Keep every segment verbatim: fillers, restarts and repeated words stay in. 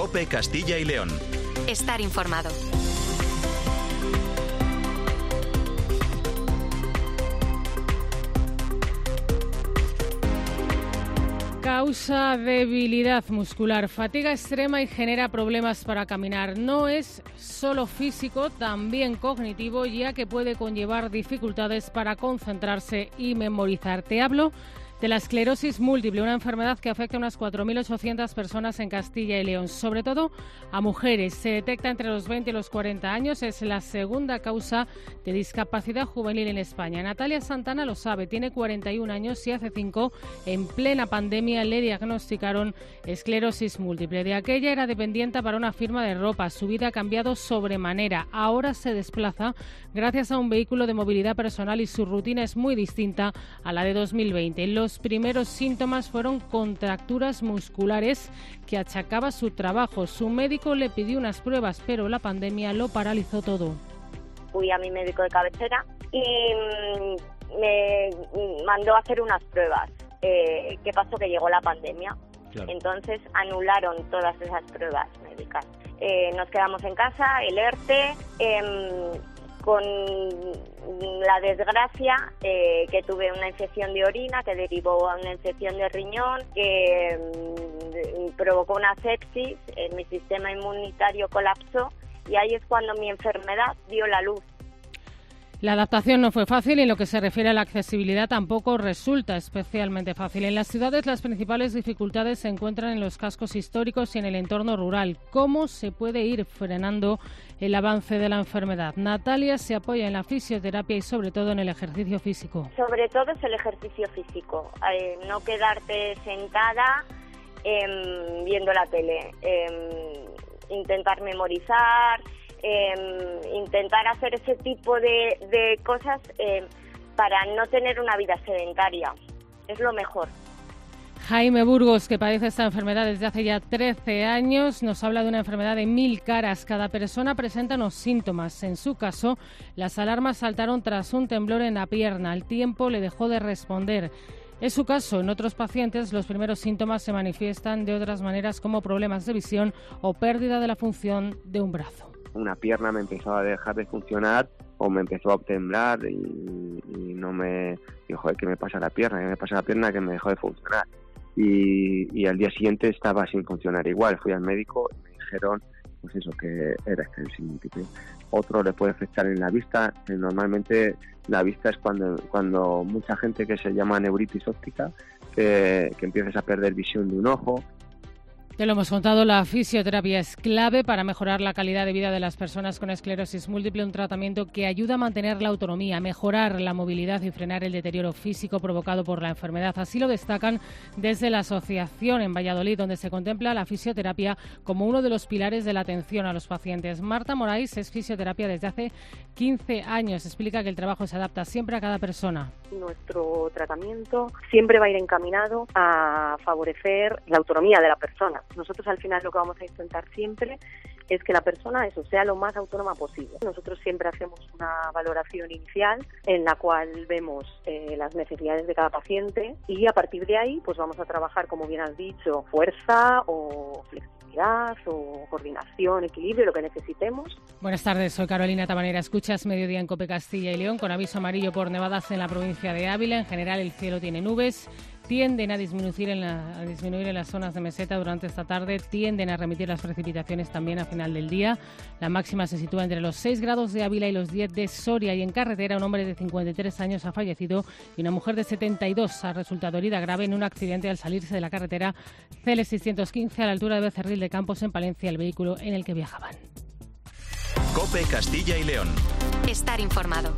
COPE Castilla y León. Estar informado. Causa debilidad muscular, fatiga extrema y genera problemas para caminar. No es solo físico, también cognitivo, ya que puede conllevar dificultades para concentrarse y memorizar. Te hablo de la esclerosis múltiple, una enfermedad que afecta a unas cuatro mil ochocientas personas en Castilla y León, sobre todo a mujeres. Se detecta entre los veinte y los cuarenta años, es la segunda causa de discapacidad juvenil en España. Natalia Santana lo sabe, tiene cuarenta y un años y hace cinco, en plena pandemia, le diagnosticaron esclerosis múltiple. De aquella era dependiente para una firma de ropa, su vida ha cambiado sobremanera. Ahora se desplaza gracias a un vehículo de movilidad personal y su rutina es muy distinta a la de dos mil veinte. Los primeros síntomas fueron contracturas musculares que achacaba su trabajo. Su médico le pidió unas pruebas, pero la pandemia lo paralizó todo. Fui a mi médico de cabecera y me mandó a hacer unas pruebas. Eh, ¿Qué pasó? Que llegó la pandemia. Claro. Entonces anularon todas esas pruebas médicas. Eh, nos quedamos en casa, el ERTE... Eh, con la desgracia eh, que tuve una infección de orina que derivó a una infección de riñón que eh, provocó una sepsis, eh, mi sistema inmunitario colapsó y ahí es cuando mi enfermedad dio la luz. La adaptación no fue fácil y en lo que se refiere a la accesibilidad tampoco resulta especialmente fácil. En las ciudades las principales dificultades se encuentran en los cascos históricos y en el entorno rural. ¿Cómo se puede ir frenando el avance de la enfermedad? Natalia se apoya en la fisioterapia y sobre todo en el ejercicio físico. Sobre todo es el ejercicio físico, eh, no quedarte sentada eh, viendo la tele, eh, intentar memorizar... Eh, intentar hacer ese tipo de, de cosas eh, para no tener una vida sedentaria. Es lo mejor. Jaime Burgos, que padece esta enfermedad desde hace ya trece años, nos habla de una enfermedad de mil caras. Cada persona presenta unos síntomas. En su caso, las alarmas saltaron tras un temblor en la pierna. Al tiempo le dejó de responder. Es su caso. En otros pacientes los primeros síntomas se manifiestan de otras maneras como problemas de visión o pérdida de la función de un brazo. Una pierna me empezó a dejar de funcionar o me empezó a temblar y, y no me... Digo, joder, ¿qué me pasa a la pierna? ¿Qué me pasa a la pierna? Que me dejó de funcionar. Y, y al día siguiente estaba sin funcionar igual. Fui al médico y me dijeron, pues eso, que era esclerosis múltiple. Otro le puede afectar en la vista. Que normalmente la vista es cuando, cuando mucha gente que se llama neuritis óptica, que, que empiezas a perder visión de un ojo. Te lo hemos contado, la fisioterapia es clave para mejorar la calidad de vida de las personas con esclerosis múltiple, un tratamiento que ayuda a mantener la autonomía, mejorar la movilidad y frenar el deterioro físico provocado por la enfermedad. Así lo destacan desde la asociación en Valladolid, donde se contempla la fisioterapia como uno de los pilares de la atención a los pacientes. Marta Moraes es fisioterapia desde hace quince años. Explica que el trabajo se adapta siempre a cada persona. Nuestro tratamiento siempre va a ir encaminado a favorecer la autonomía de la persona. Nosotros al final lo que vamos a intentar siempre es que la persona eso sea lo más autónoma posible. Nosotros siempre hacemos una valoración inicial en la cual vemos eh, las necesidades de cada paciente y a partir de ahí pues vamos a trabajar, como bien has dicho, fuerza o flexibilidad o coordinación, equilibrio, lo que necesitemos. Buenas tardes, soy Carolina Tabanera. Escuchas Mediodía en COPE Castilla y León con aviso amarillo por nevadas en la provincia de Ávila. En general el cielo tiene nubes. Tienden a disminuir, en la, a disminuir en las zonas de meseta durante esta tarde, tienden a remitir las precipitaciones también a final del día. La máxima se sitúa entre los seis grados de Ávila y los diez de Soria. Y en carretera, un hombre de cincuenta y tres años ha fallecido y una mujer de setenta y dos ha resultado herida grave en un accidente al salirse de la carretera C L seiscientos quince a la altura de Becerril de Campos, en Palencia, el vehículo en el que viajaban. COPE Castilla y León. Estar informado.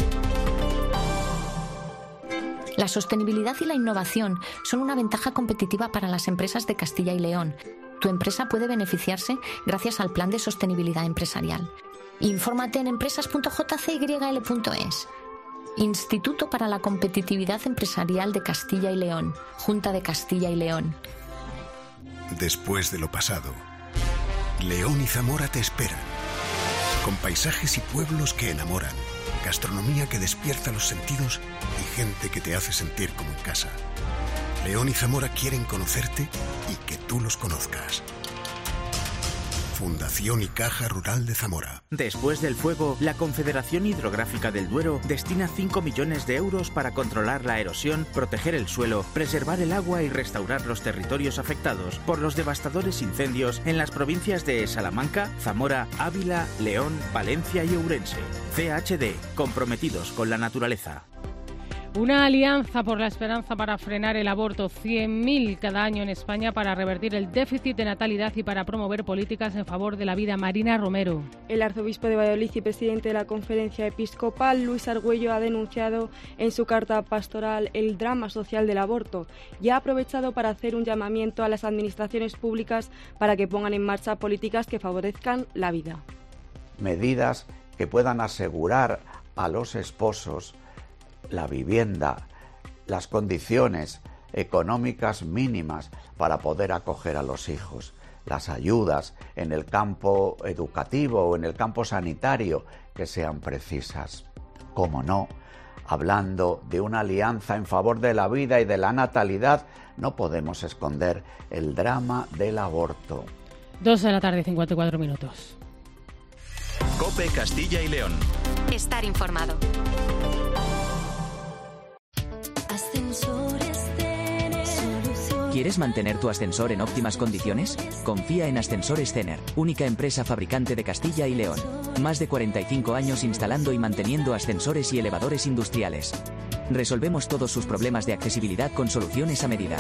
La sostenibilidad y la innovación son una ventaja competitiva para las empresas de Castilla y León. Tu empresa puede beneficiarse gracias al Plan de Sostenibilidad Empresarial. Infórmate en empresas punto j c y l punto es. Instituto para la Competitividad Empresarial de Castilla y León. Junta de Castilla y León. Después de lo pasado, León y Zamora te esperan. Con paisajes y pueblos que enamoran. Gastronomía que despierta los sentidos y gente que te hace sentir como en casa. León y Zamora quieren conocerte y que tú los conozcas. Fundación y Caja Rural de Zamora. Después del fuego, la Confederación Hidrográfica del Duero destina cinco millones de euros para controlar la erosión, proteger el suelo, preservar el agua y restaurar los territorios afectados por los devastadores incendios en las provincias de Salamanca, Zamora, Ávila, León, Valencia y Ourense. C H D, comprometidos con la naturaleza. Una alianza por la esperanza para frenar el aborto, cien mil cada año en España para revertir el déficit de natalidad y para promover políticas en favor de la vida. Marina Romero. El arzobispo de Valladolid y presidente de la Conferencia Episcopal, Luis Argüello, ha denunciado en su carta pastoral el drama social del aborto y ha aprovechado para hacer un llamamiento a las administraciones públicas para que pongan en marcha políticas que favorezcan la vida. Medidas que puedan asegurar a los esposos la vivienda, las condiciones económicas mínimas para poder acoger a los hijos, las ayudas en el campo educativo o en el campo sanitario que sean precisas. Cómo no, hablando de una alianza en favor de la vida y de la natalidad, no podemos esconder el drama del aborto. Dos de la tarde, cincuenta y cuatro minutos. COPE Castilla y León. Estar informado. ¿Quieres mantener tu ascensor en óptimas condiciones? Confía en Ascensores Cener, única empresa fabricante de Castilla y León. Más de cuarenta y cinco años instalando y manteniendo ascensores y elevadores industriales. Resolvemos todos sus problemas de accesibilidad con soluciones a medida.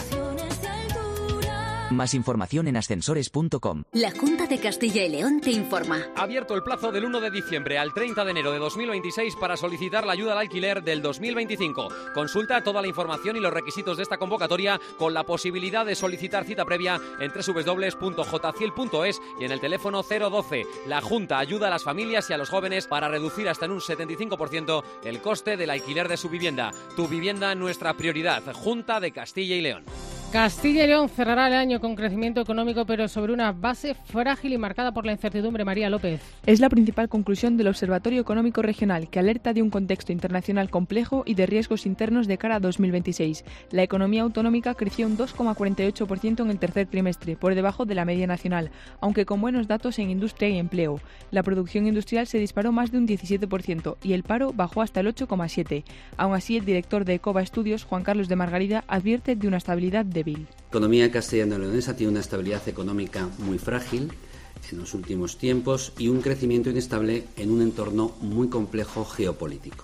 Más información en ascensores punto com. La Junta de Castilla y León te informa. Ha abierto el plazo del uno de diciembre al treinta de enero de dos mil veintiséis para solicitar la ayuda al alquiler del dos mil veinticinco. Consulta toda la información y los requisitos de esta convocatoria con la posibilidad de solicitar cita previa en doble u doble u doble u punto j ciel punto es y en el teléfono cero doce. La Junta ayuda a las familias y a los jóvenes para reducir hasta en un setenta y cinco por ciento el coste del alquiler de su vivienda. Tu vivienda, nuestra prioridad. Junta de Castilla y León. Castilla y León cerrará el año con crecimiento económico, pero sobre una base frágil y marcada por la incertidumbre. María López. Es la principal conclusión del Observatorio Económico Regional, que alerta de un contexto internacional complejo y de riesgos internos de cara a dos mil veintiséis. La economía autonómica creció un dos coma cuarenta y ocho por ciento en el tercer trimestre, por debajo de la media nacional, aunque con buenos datos en industria y empleo. La producción industrial se disparó más de un diecisiete por ciento y el paro bajó hasta el ocho coma siete por ciento. Aún así, el director de Ecova Estudios, Juan Carlos de Margarida, advierte de una estabilidad débil. La economía castellano-leonesa tiene una estabilidad económica muy frágil en los últimos tiempos y un crecimiento inestable en un entorno muy complejo geopolítico.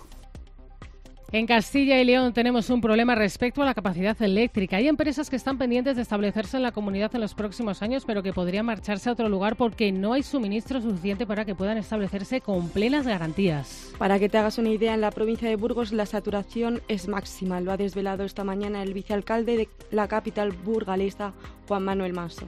En Castilla y León tenemos un problema respecto a la capacidad eléctrica. Hay empresas que están pendientes de establecerse en la comunidad en los próximos años, pero que podrían marcharse a otro lugar porque no hay suministro suficiente para que puedan establecerse con plenas garantías. Para que te hagas una idea, en la provincia de Burgos la saturación es máxima. Lo ha desvelado esta mañana el vicealcalde de la capital burgalesa, Juan Manuel Manso.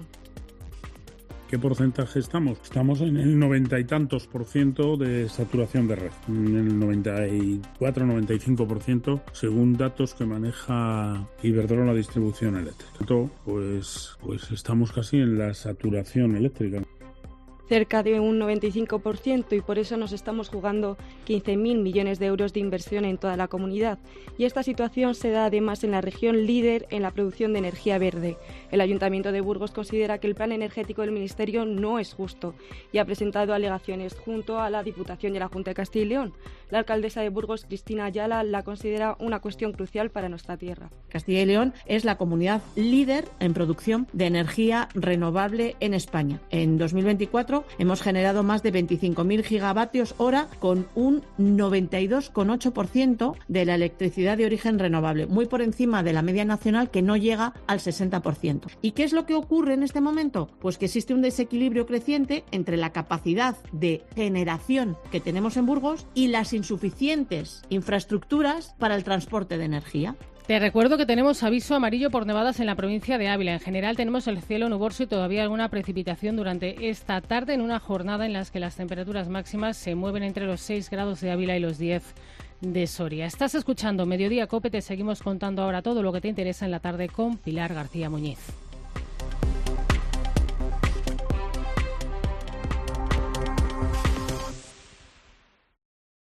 ¿Qué porcentaje estamos? Estamos en el noventa y tantos por ciento de saturación de red, en el noventa y cuatro noventa y cinco por ciento según datos que maneja Iberdrola Distribución Eléctrica. Pues, pues estamos casi en la saturación eléctrica. Cerca de un noventa y cinco por ciento, y por eso nos estamos jugando quince mil millones de euros de inversión en toda la comunidad. Y esta situación se da además en la región líder en la producción de energía verde. El Ayuntamiento de Burgos considera que el plan energético del Ministerio no es justo y ha presentado alegaciones junto a la Diputación y a la Junta de Castilla y León. La alcaldesa de Burgos, Cristina Ayala, la considera una cuestión crucial para nuestra tierra. Castilla y León es la comunidad líder en producción de energía renovable en España. En dos mil veinticuatro hemos generado más de veinticinco mil gigavatios hora con un noventa y dos coma ocho por ciento de la electricidad de origen renovable, muy por encima de la media nacional que no llega al sesenta por ciento. ¿Y qué es lo que ocurre en este momento? Pues que existe un desequilibrio creciente entre la capacidad de generación que tenemos en Burgos y las insuficientes infraestructuras para el transporte de energía. Te recuerdo que tenemos aviso amarillo por nevadas en la provincia de Ávila. En general tenemos el cielo nuboso y todavía alguna precipitación durante esta tarde en una jornada en la que las temperaturas máximas se mueven entre los seis grados de Ávila y los diez de Soria. Estás escuchando Mediodía COPE, te seguimos contando ahora todo lo que te interesa en la tarde con Pilar García Muñiz.